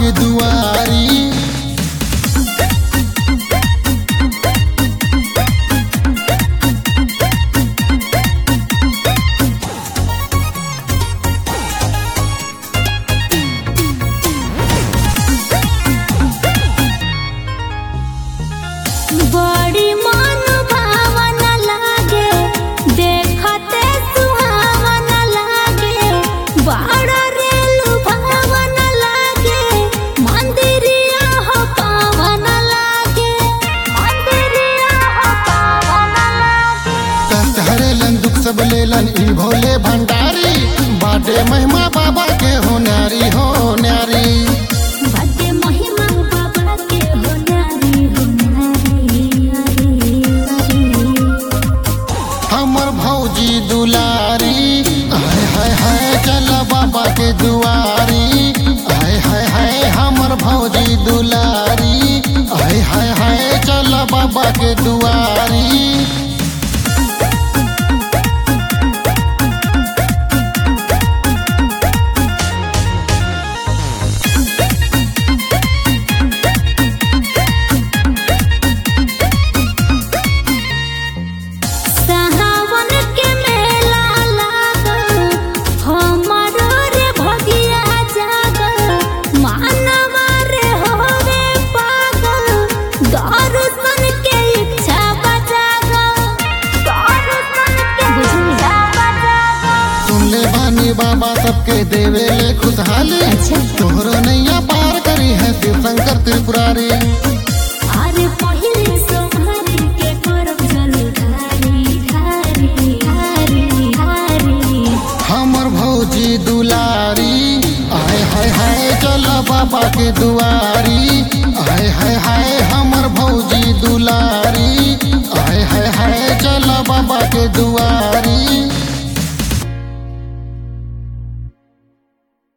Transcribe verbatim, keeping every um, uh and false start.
के दुआरी। बड़ी मन भावन लागे देखते सुहावन लागे बड़ा रेलू भावन लागे मंदिरिया हो पावन लागे मंदिरिया हो पावन लागे। कष्ट हरेलन दुख सब लेलन ई भोले भंडारी। बाटे महिमा बाबा के हो न्यारी हो न्यारी। बाटे महिमा बाबा के हो न्यारी हो न्यारी। हमर भौजी दुलारी हाय हाय हाय चल बाबा के दुआरी। हाय हाय हाय हमर भौजी दुलारी हाय हाय हाय चल बाबा के दुआरी। सावन के मेला लागल हमरो रे भगिया जागल मानवा रे होवे पागल दर्शन के इच्छा बजागल दर्शन के इच्छा बजागल। सुन ले बानी बाबा सबके देवे ले खुशहाली। अच्छा। तोहरो नैया पार करी है शिव शंकर त्रिपुरारी। अरे पहिले सोमवारी के करब जल ढारी ढारी ढारी ढारी। हमर भौजी दुलारी हाय हाय हाय चल बाबा के दुआरी। हाय हाय हाय हमर भौजी दुलारी हाय हाय हाय चल बाबा के दुआरी।